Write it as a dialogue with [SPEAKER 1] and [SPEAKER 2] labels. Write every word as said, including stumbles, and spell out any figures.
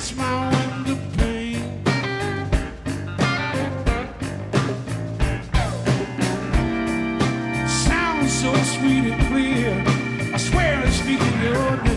[SPEAKER 1] against my window pane. Sounds so sweet and clear, I swear I'm speaking your name.